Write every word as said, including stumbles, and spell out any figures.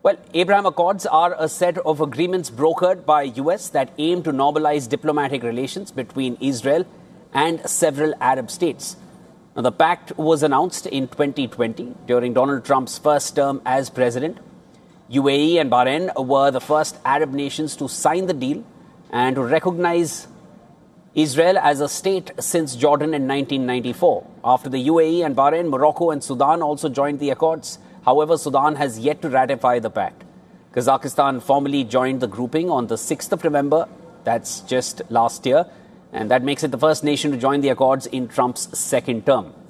Well, Abraham Accords are a set of agreements brokered by U S that aim to normalize diplomatic relations between Israel and several Arab states. Now, the pact was announced in twenty twenty during Donald Trump's first term as president. U A E and Bahrain were the first Arab nations to sign the deal and to recognize Israel as a state since Jordan in nineteen ninety-four. After the U A E and Bahrain, Morocco and Sudan also joined the accords. However, Sudan has yet to ratify the pact. Kazakhstan formally joined the grouping on the sixth of November. That's just last year. And that makes it the first nation to join the accords in Trump's second term.